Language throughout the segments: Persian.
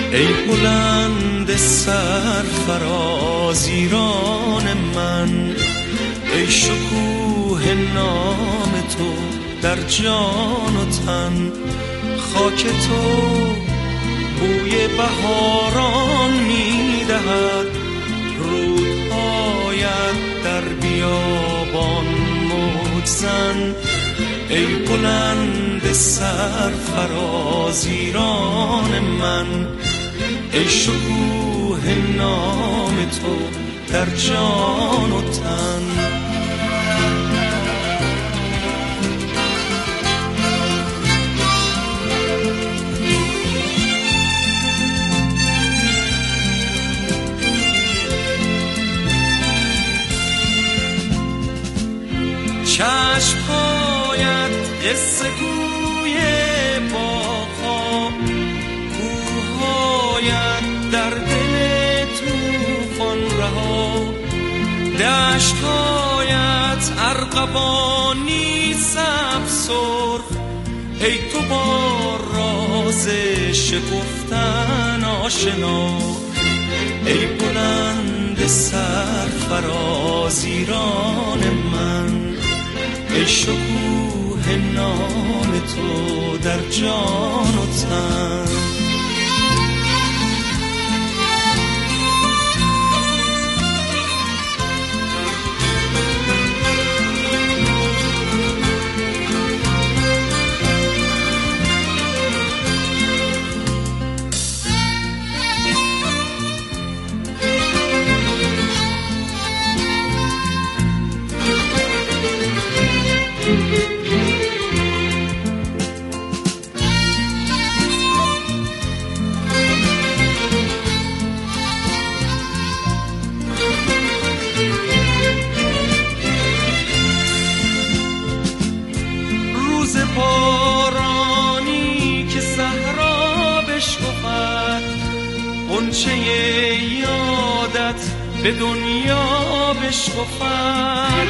ای بلند سرفراز ایران من، ای شکوه نام تو در جان و تن. خاک تو بوی بهاران می‌دهد، رودهایت در بیابان موج زن. ای بلند سرفراز ایران من، ای شکوه نام تو در جان و تن. چشم‌هایت قصه گوی باغ‌ها، کوه‌هایت در دل طوفان رها. دشت‌هایت ارغوانی سبز سرخ، ای تو با راز شکفتن آشنا. ای بلند سرفراز ایران من، ای شکوه نام تو در جان و تن. بارانی که صحرا بشکفد، غنچه یادت به دنیا بشکفد.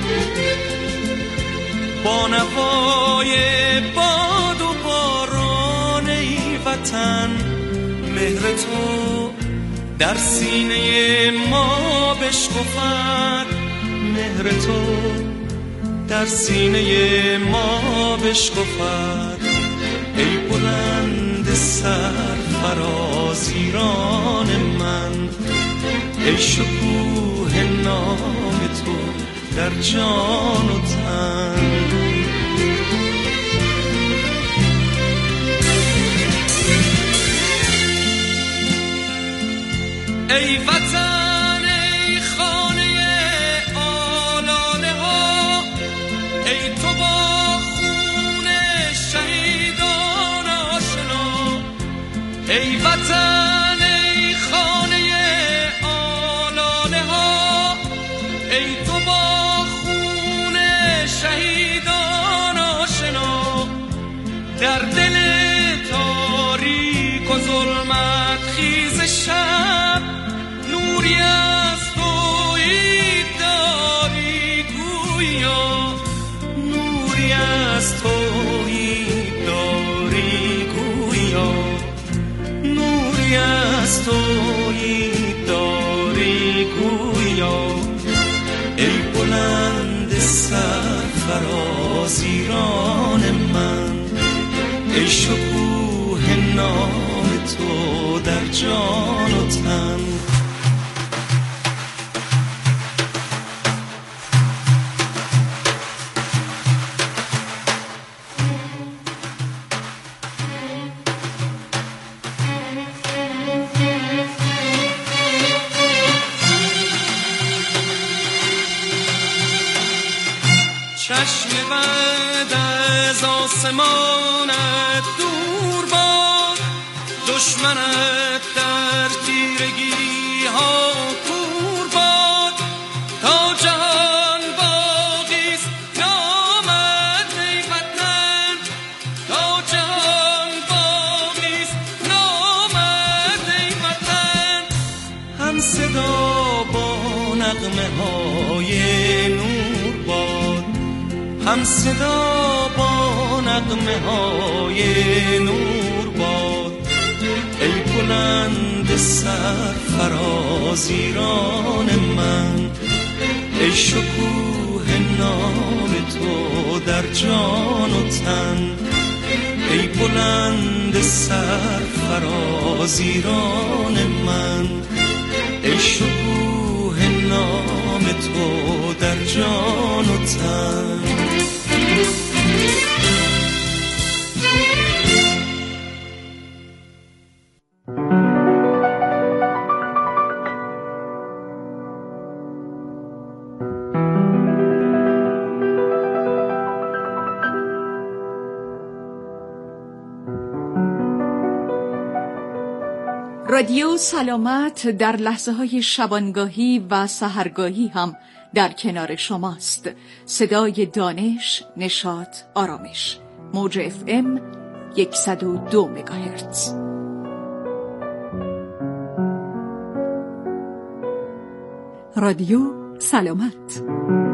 با نوای باد و باران ای وطن، مهر تو در سینه ما بشکفد. مهر تو در سینه ما بشکفد. ای بلند سرفراز ایران من، ای شکوه نام تو در جان و تن. ای وطن، ای خانه آلاله ها، ای تو با خون شهیدان آشنا. ای وطن، ای خانه آلاله ها، ای تو با خون شهیدان آشنا. در دل تاریک و ظلمت خیز شب، نوری از تویی داری گویا. نوری از تویی داری گویا. نوری از تویی داری گویا. ای بلند سرفراز ایران من، ای شکوه نام تو در جان و تن. چشم بد از آسمانت دور باد، دشمنت در تیرگی ها کور باد. تا جهان باقیست نامت ای وطن، تا جهان باقیست نامت ای وطن. هم صدا با نغمه های نور باد، هم صدا با نغمه های نور باد. ای بلند سرفراز ایران من، ای شکوه نام تو در جان و تن، ای بلند سرفراز ایران من، ای شکوه نام تو در جان و تن. رادیو سلامت در لحظه‌های شبانگاهی و سحرگاهی هم در کنار شماست. صدای دانش، نشاط، آرامش. موج FM 102 مگاهرتز. رادیو سلامت.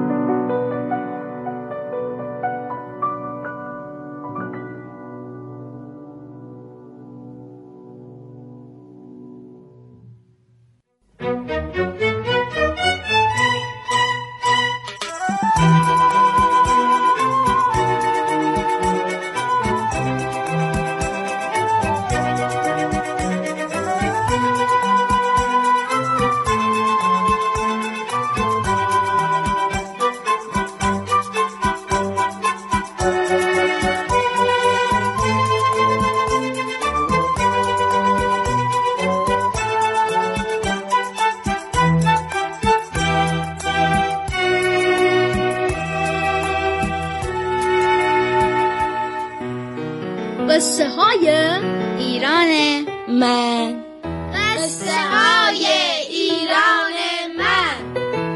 قصه های ایران من. قصه های ایران من.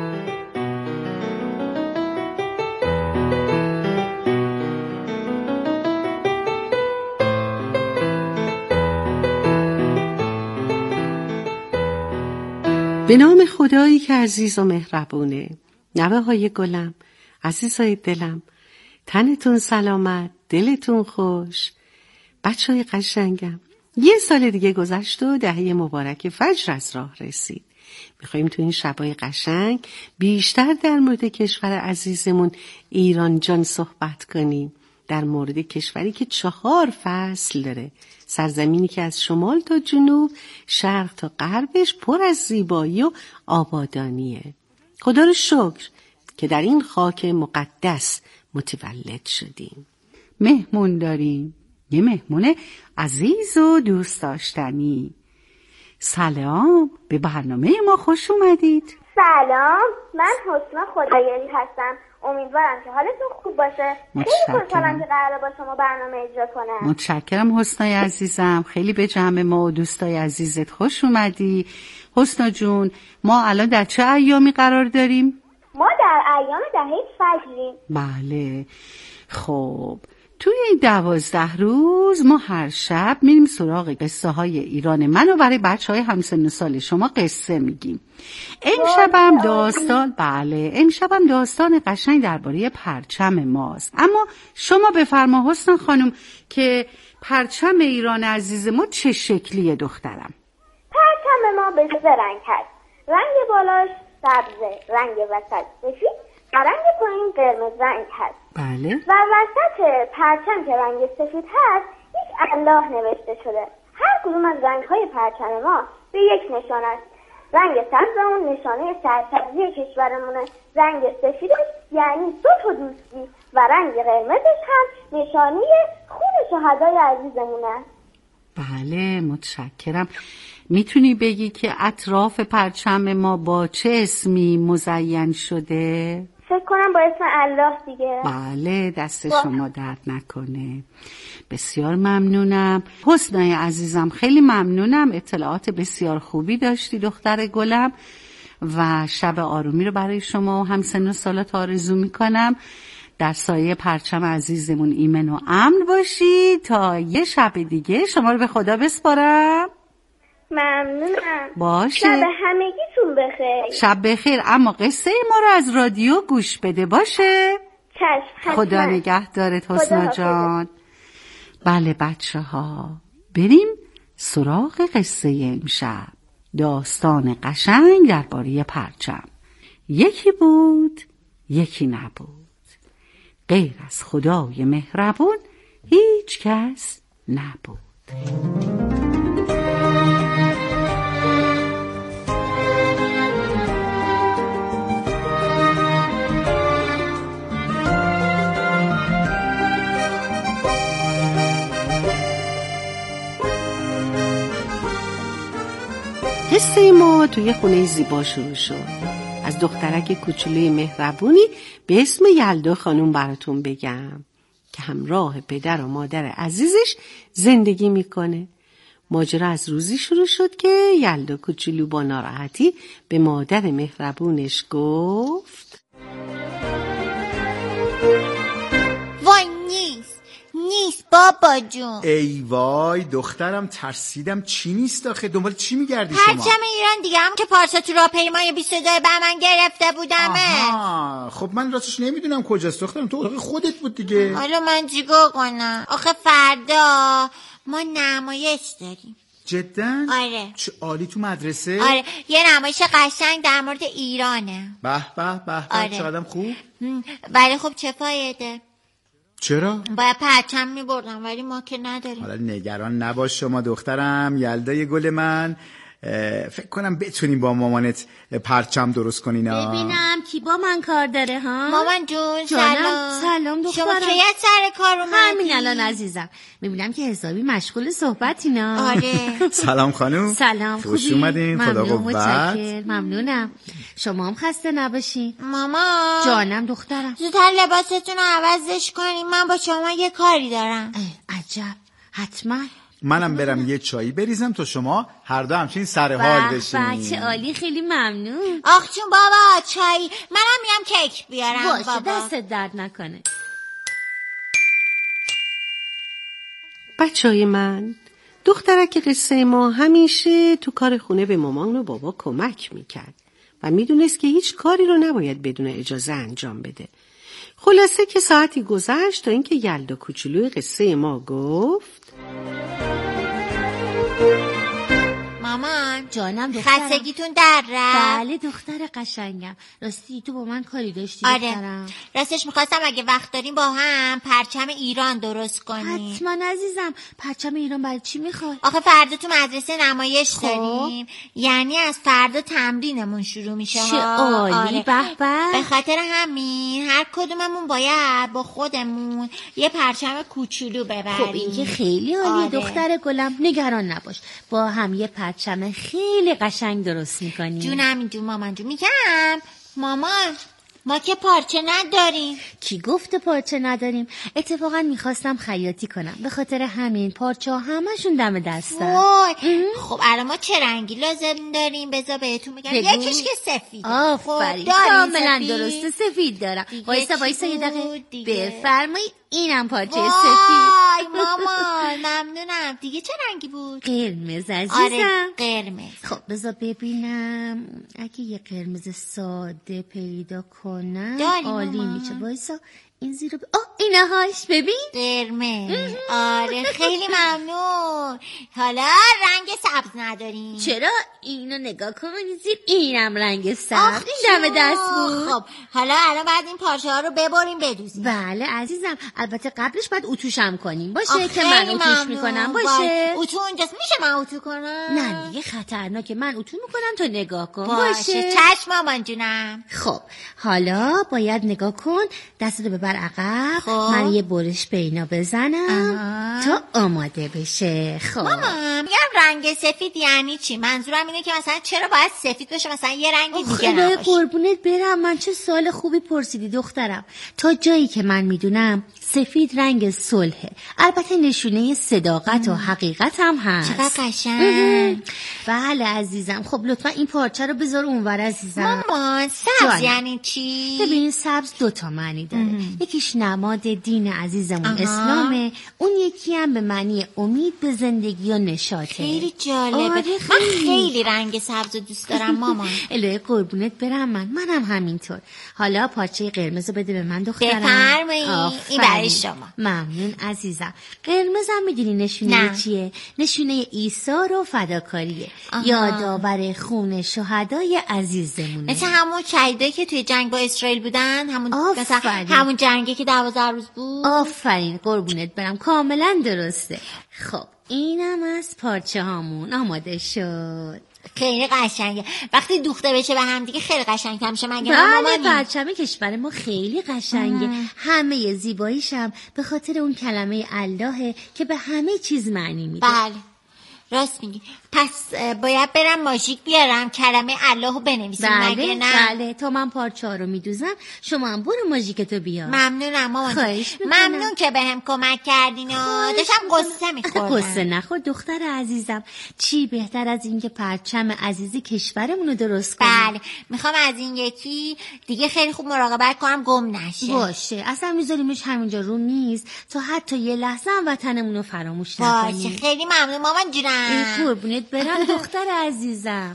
به نام خدایی که عزیز و مهربونه. نوه های گلم، عزیزای دلم، تنتون سلامت، دلتون خوش. بچه های قشنگم، یه سال دیگه گذشت و دهه مبارک فجر از راه رسید. میخواییم تو این شبای قشنگ بیشتر در مورد کشور عزیزمون ایران جان صحبت کنیم. در مورد کشوری که 4 فصل داره، سرزمینی که از شمال تا جنوب، شرق تا غربش پر از زیبایی و آبادانیه. خدا رو شکر که در این خاک مقدس متولد شدیم. مهمون داریم، یه مهمون عزیز و دوست داشتنی. سلام، به برنامه ما خوش اومدید. سلام، من حسنا خدایاری هستم. امیدوارم که حالتون خوب باشه. خیلی خوشحالم که قراره با شما برنامه اجرا کنم. متشکرم حسنای عزیزم، خیلی به جمع ما و دوستای عزیزت خوش اومدی. حسنا جون، ما الان در چه ایامی قرار داریم؟ ما در ایام دهه فجریم. بله، خب توی این 12 روز ما هر شب میریم سراغ قصه های ایران من و برای بچه های همسن و سال شما قصه میگیم. امشبم داستان قشنگ درباره پرچم ماست. اما شما بفرما حسن خانم که پرچم ایران عزیز ما چه شکلیه دخترم؟ پرچم ما به 3 رنگ هست. رنگ بالاش سبزه، رنگ وسط سفید و رنگ پایین قرمز رنگ هست. بله. و وسط پرچم که رنگ سفید هست یک الله نوشته شده. هر کدوم از رنگ‌های پرچم ما به یک نشان است. رنگ سبزمون نشانه سرسبزی کشورمونه، رنگ سفیدش یعنی صلح و دوستی و رنگ قرمزش هم نشانه خون شهدای عزیزمونه. بله، متشکرم. میتونی بگی که اطراف پرچم ما با چه اسمی مزین شده؟ فکر کنم با اسم الله دیگه. بله، دست شما درد نکنه. بسیار ممنونم حسنای عزیزم، خیلی ممنونم. اطلاعات بسیار خوبی داشتی دختر گلم و شب آرومی رو برای شما و همسن و سالات آرزو میکنم. در سایه پرچم عزیزمون ایمن و امن باشی تا یه شب دیگه. شما رو به خدا بسپارم. ممنونم. باشه. شب همگیتون بخیر. شب بخیر. اما قصه ما رو از رادیو گوش بده باشه. چشم. خدا نگهدارت حسنا جان. بله بچه ها، بریم سراغ قصه امشب. داستان قشنگ درباره پرچم. یکی بود، یکی نبود. غیر از خدای مهربون هیچ کس نبود. قصه ما توی خونه زیبا شروع شد. از دخترک کوچولوی مهربونی به اسم یلدا خانوم براتون بگم که همراه پدر و مادر عزیزش زندگی میکنه. ماجرا از روزی شروع شد که یلدا کوچولو با ناراحتی به مادر مهربونش گفت وای نیست بابا جون. ای وای دخترم، ترسیدم. چی نیست آخه؟ دنبال چی میگردی شما؟ پرچم ایران دیگه هم که پارسا تو راهپیمای 22 بهمن گرفته بودمه. آها، خب من راستش نمیدونم کجاست دخترم. تو اتاق خودت بود دیگه. حالا من چیکار کنم؟ آخه فردا ما نمایش داریم. جدن؟ آره. چه عالی، تو مدرسه؟ آره، یه نمایش قشنگ در مورد ایرانه. به به به. آره. چقدرم خوب. ولی خب چه فایده؟ چرا؟ باید پرچم میبردم ولی ما که نداریم. حالا نگران نباش شما دخترم، یلدای گل من. فکر کنم بتونیم با مامانت پرچم درست کنین. ببینم کی با من کار داره ها؟ مامان جون سلام دخترم. شما کی سر کار اومدی؟ همین الان عزیزم. میبینم که حسابی مشغول صحبتینا. آره. سلام خانوم. سلام، خوش اومدین. خدا قوت. ممنونم. شما هم خسته نباشین. مامان جانم دخترم. زودتر لباستون رو عوضش کنین، من با شما یه کاری دارم. عجب، حتما. منم برم یه چایی بریزم تا شما هر دو همچین سر حال بشین. چه عالی، خیلی ممنون. آخ جون بابا چایی، منم میام کیک بیارم. باشه بابا دستت درد نکنه. بچه‌های من، دخترک قصه ما همیشه تو کار خونه به مامان و بابا کمک میکرد و میدونست که هیچ کاری رو نباید بدون اجازه انجام بده. خلاصه که ساعتی گذشت تا اینکه یلدا کوچولوی قصه ما گفت مامان جانم دخترم. خستگیتون در رفت؟ بله دختر قشنگم. راستی تو با من کاری داشتی آره. دخترم؟ راستش میخواستم اگه وقت داریم با هم پرچم ایران درست کنیم. حتما عزیزم. پرچم ایران برای چی میخوای؟ آخه فردا تو مدرسه نمایش داریم، یعنی از فردا تمرینمون شروع میشه. چه عالی. آره. به به خاطر همین هر کدوممون باید با خودمون یه پرچم کوچولو ببریم. خب این که خیلی عالیه. آره. دختر گلم نگران نباش، با هم یه پرچم خیلی قشنگ درست میکنیم. جونم مامان جون. میگم مامان ما که پارچه نداریم. کی گفته پارچه نداریم؟ اتفاقا میخواستم خیاطی کنم، به خاطر همین پارچه ها همشون دم دستم. وای خب الان ما چه رنگی لازم داریم؟ بذار بهتون بگم. یکیش که سفیده. آفرین، کاملا درسته، سفید دارم. وایسا یه دقیقه. بفرمایید، اینم پارچه سفید. وای مامان ممنونم. دیگه چه رنگی بود؟ قرمز عزیزم. آره قرمز. خب بذار ببینم اگه یه قرمز ساده پیدا کنم عالی میشه. وایسا این زیرو اینهاش ببین. قرمز. آره خیلی ممنون. حالا رنگ سبز نداریم. چرا؟ اینو نگاه کن زیر، اینم رنگ سبز. این دم دست بود. خب حالا الان بعد این پارچه ها رو ببریم بدوزیم. بله عزیزم، البته قبلش باید اتوشم کنیم باشه که من اتوش میکنم باشه. اتو اونجاست، میشه من اتو کنم؟ نه دیگه خطرناکه، من اتو میکنم تو نگاه کن باشه. چشم مامان جونم. خب حالا باید نگاه کن، دستتو ببر عقب. خب. من یه برش به اینا بزنم تا آماده بشه. خب مامان میگم رنگ سفید یعنی چی؟ منظورم اینه که مثلا چرا باید سفید باشه، مثلا یه رنگ دیگه نباشه؟ قربونت برم، من چه سوال خوبی پرسیدی دخترم. تا جایی که من میدونم سفید رنگ صلحه، البته نشونه صداقت و حقیقت هم هست. چقدر قشنگ. بله عزیزم. خب لطفا این پارچه رو بذار اونور عزیزم. مامان سبز یعنی چی؟ ببین سبز 2 معنی داره. یکیش نماد دین عزیزمون اسلامه، اون یکی هم به معنی امید به زندگی و نشاطه. خیلی جالبه. آره من خیلی رنگ سبز دوست دارم مامان. الهی قربونت برم، منم همینطور. حالا پارچه قرمز رو بده به من دخترم. بفرمایید. این برای برای شما. ممنون عزیزم. قرمزم میدونی نشونه چیه؟ نشونه ایثار و فداکاریه. یادآور خون شهدای عزیزمونه. مثل همون شهیدایی که توی جنگ با اسرائیل بودن، همون جنگی که 12 روز بود. آفرین، قربونت برم، کاملا درسته. خب اینم از پارچه هامون آماده شد. خیلی قشنگه. وقتی دوخته بشه به هم دیگه خیلی قشنگ‌تر میشه. مگه بله، پرچم کشور ما خیلی قشنگه. همه زیباییشم به خاطر اون کلمه اللهه که به همه چیز معنی میده. بله راست میگی. پس باید برم ماژیک بیارم کلمه اللهو بنویسیم. بله بله، تا من پارچه ها رو میدوزم شما هم برو ماژیکتو بیار. ممنونم مامان. خواهش میکنم. ممنون که بهم کمک کردین. داشتم قصه میخوردم. قصه نخور دختر عزیزم. چی بهتر از این که پرچم عزیزی کشورمون رو درست کنیم. بله میخوام از این یکی دیگه خیلی خوب مراقبت کنم گم نشه. باشه، اصلا میذاریمش همینجا رو میز تا حتی یه لحظه هم وطنمون رو فراموش نکنیم. باشه خیلی ممنون مامان جونم. قربونت برم دختر عزیزم.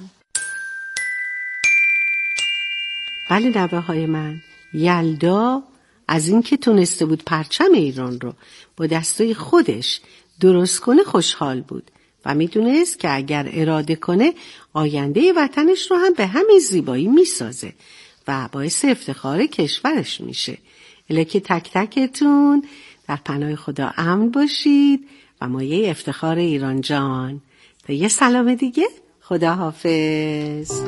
ولی نوه های من، یلدا از این که تونسته بود پرچم ایران رو با دستای خودش درست کنه خوشحال بود و میدونست که اگر اراده کنه آینده وطنش رو هم به همین زیبایی میسازه و باعث افتخار کشورش میشه. الکی تک تکتون در پناه خدا امن باشید و مایه افتخار ایران جان. تا یه سلام دیگه، خدا حافظ.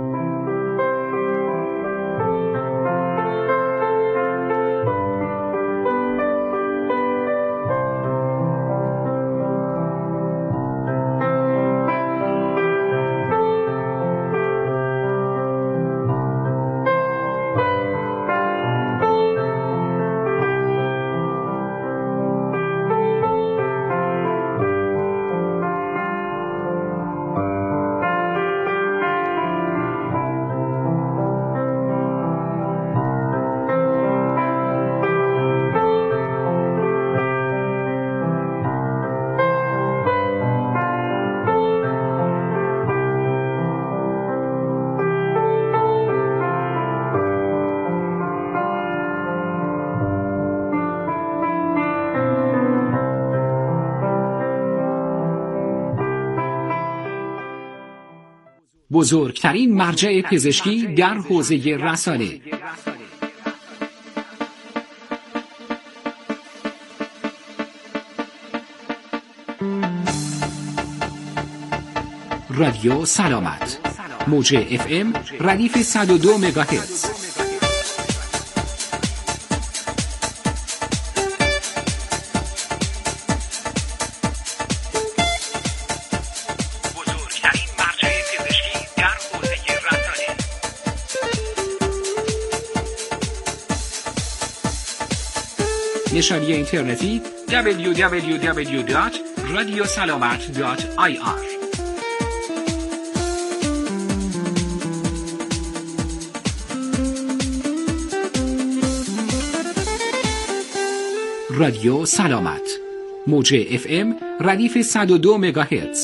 بزرگترین مرجع پزشکی در حوزه رسانه. رادیو سلامت، موج FM ردیف 102 مگاهرتز. نشانی اینترنتی www.radiosalamat.ir. رادیو سلامت، موج FM ردیف 102 مگاهرتز.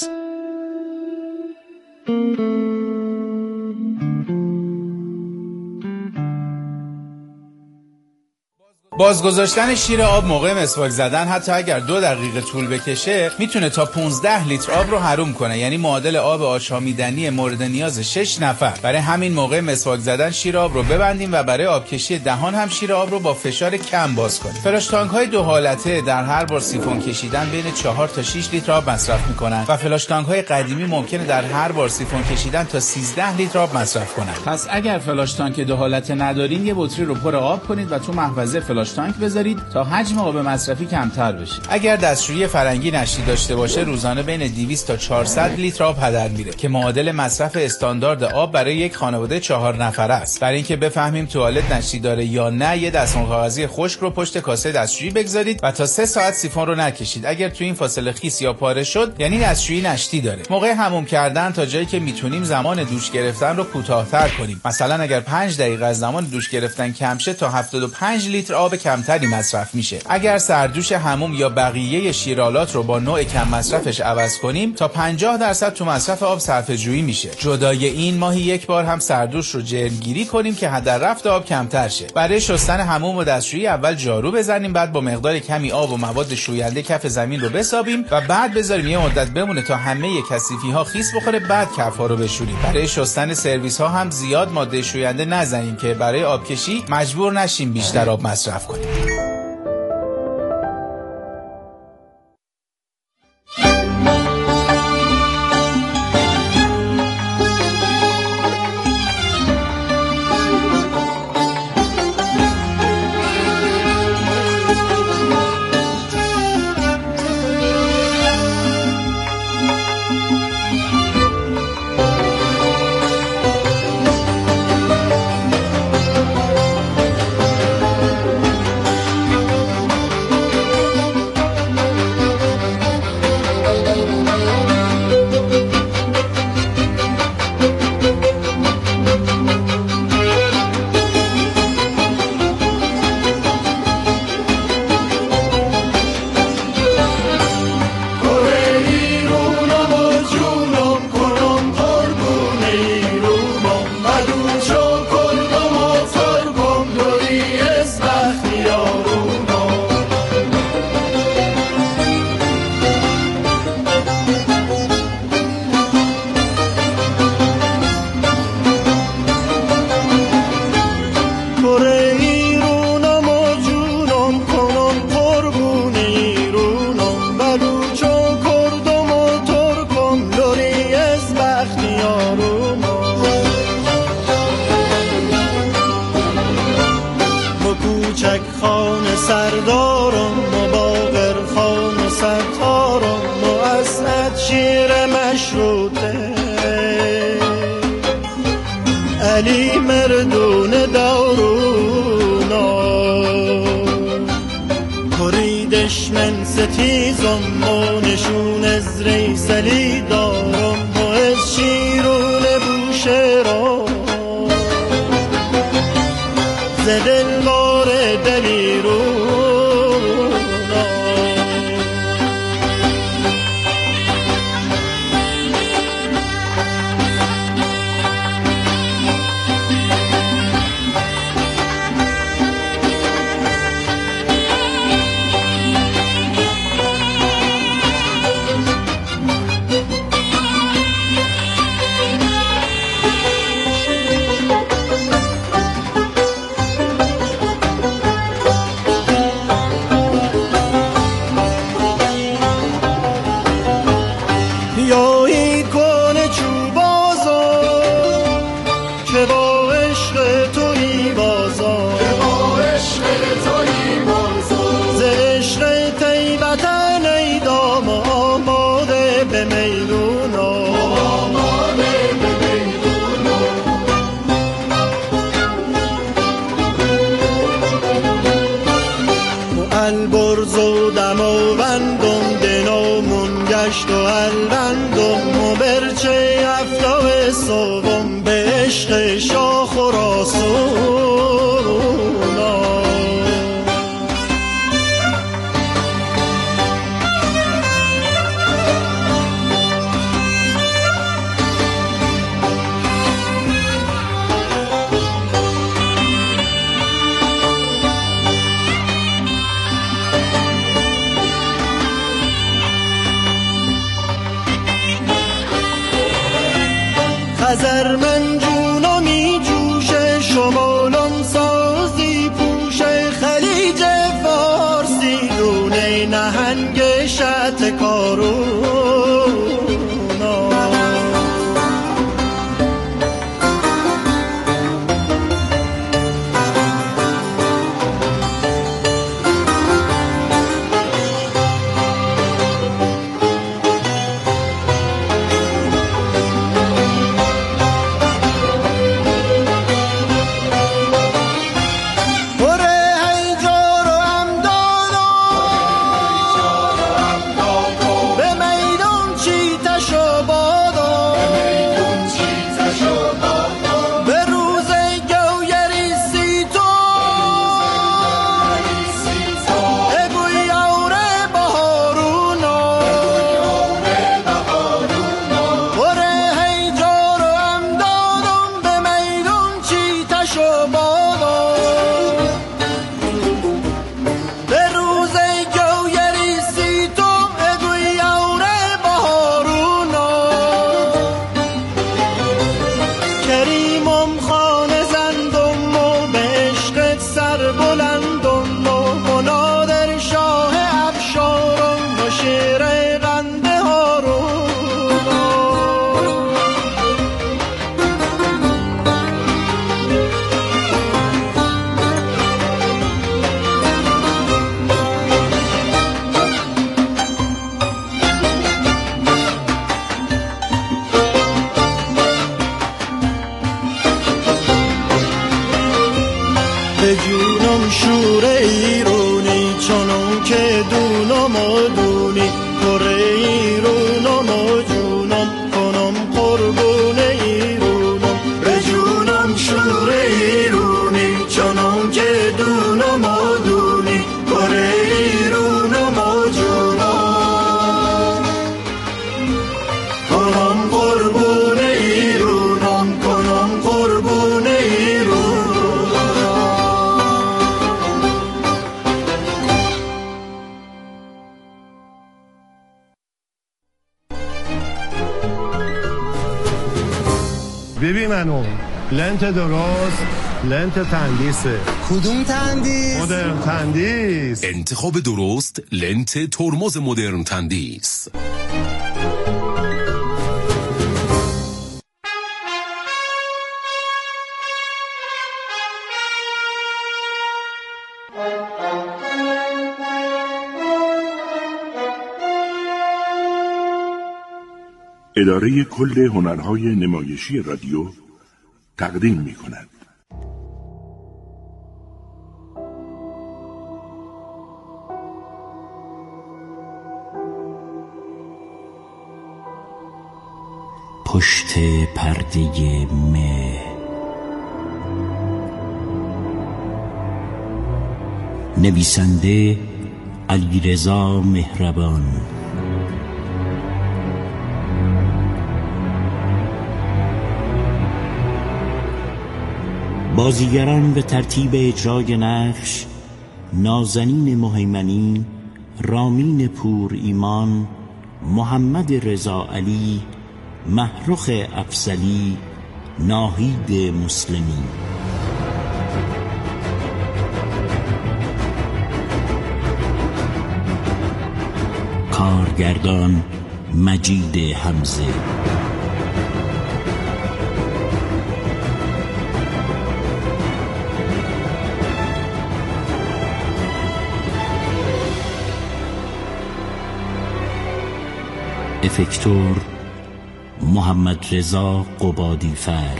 بازگذاشتن شیر آب موقع مسواک زدن حتی اگر 2 دقیقه طول بکشه میتونه تا 15 لیتر آب رو حروم کنه، یعنی معادل آب آشامیدنی مورد نیاز 6 نفر. برای همین موقع مسواک زدن شیر آب رو ببندیم و برای آبکشی دهان هم شیر آب رو با فشار کم باز کنیم. فلاش تانک های 2 حالته در هر بار سیفون کشیدن بین 4 تا 6 لیتر آب مصرف میکنن و فلاش تانک های قدیمی ممکنه در هر بار سیفون کشیدن تا 13 لیتر آب مصرف کنن. پس اگر فلاش تانک 2 حالته ندارین یه بطری رو پر آب کنید و تو محفظه فلاش تانک بذارید تا حجم آب مصرفی کمتر بشه. اگر دستشویی فرنگی نشتی داشته باشه روزانه بین 200 تا 400 لیتر آب هدر میره که معادل مصرف استاندارد آب برای یک خانواده 4 نفره است. برای اینکه بفهمیم توالت نشتی داره یا نه یه دستمال کاغذی خشک رو پشت کاسه دستشویی بگذارید و تا 3 ساعت سیفون رو نکشید. اگر تو این فاصله خیس یا پاره شد یعنی دستشویی نشتی داره. موقع حموم کردن تا جایی که میتونیم زمان دوش گرفتن رو کوتاه‌تر کنیم. مثلا اگر 5 دقیقه از زمان دوش گرفتن کم شه تا 75 لیتر آب کمتری مصرف میشه. اگر سردوش حموم یا بقیه شیرالات رو با نوع کم مصرفش عوض کنیم تا 50% تو مصرف آب صرفه جویی میشه. جدای این ماهی یک بار هم سردوش رو جلگیری کنیم که هدر رفت آب کمتر شه. برای شستن حموم و دستشویی اول جارو بزنیم، بعد با مقدار کمی آب و مواد شوینده کف زمین رو بسابیم و بعد بذاریم یه مدت بمونه تا همه کثیفی ها خیس بخوره، بعد کف ها رو بشوریم. برای شستن سرویس ها هم زیاد ماده شوینده نزنیم که برای آبکشی مجبور نشیم بیشتر آب مصرف کنیم. علی مردون دارونا کریدش من ستیزم و نشون از ریسلی دارم و از شیرون بوشه را زدل بار دلیرونا البرزو دماوندم دنامون گشت و البندم و برچه هفته سوم به عشق شاخ و راسونا خزر من جونا می جوشه شمالم سازی پوشه خلیج فارسی دونه نهنگ شط کارونا شوره ایرونی چونون که دونم و دونی کره ایرونم و جونم کنم قربون ایرونم به جونم شوره ایرونی چونون که دونم و دونی کره ایرونم و جونم کنم قربون ایرونم کنم قربون ایرونم. ببین منو لنت درست لنت تندیسه. کدوم تندیس؟ مدرن تندیس. انتخاب درست لنت ترمز مدرن تندیس. اداره کل هنرهای نمایشی رادیو تقدیم می کند. پشت پرده مه نویسنده علیرضا مهربان، بازیگران به ترتیب اجرای نقش: نازنین مهیمنی، رامین پور ایمان، محمد رضا علی، محروخ افضلی، ناهید مسلمی. کارگردان مجید حمزه. افکتور محمد رضا قبادیفر.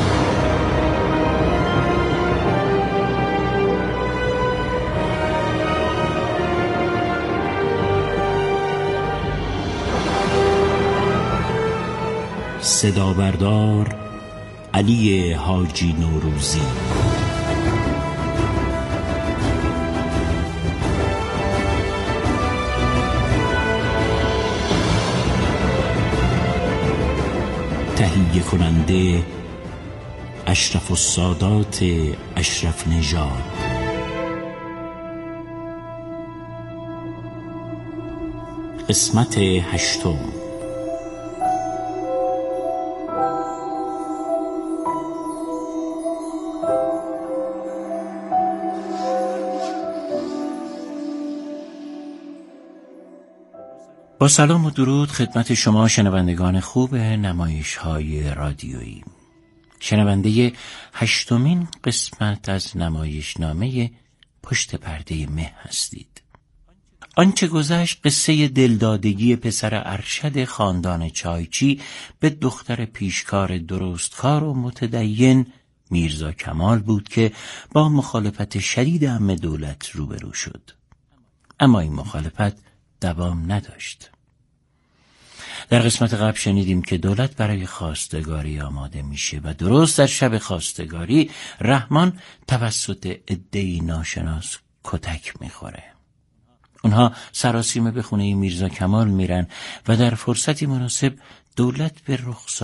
صدابردار علی حاجی نوروزی. تهیه کننده اشرف السادات اشرف نژاد. قسمت 8. با سلام و درود خدمت شما شنوندگان خوب نمایش‌های رادیویی. شنونده 8مین قسمت از نمایشنامه پشت پرده مه هستید. آنچه گذشت قصه دلدادگی پسر ارشد خاندان چایچی به دختر پیشکار درستکار و متدین میرزا کمال بود که با مخالفت شدید عم دولت روبرو شد. اما این مخالفت دوام نداشت. در قسمت قبل شنیدیم که دولت برای خواستگاری آماده میشه و درست در شب خواستگاری رحمان توسط عده‌ای ناشناس کتک میخوره. اونها سراسیمه به خونه میرزا کمال میرن و در فرصتی مناسب دولت به رخسار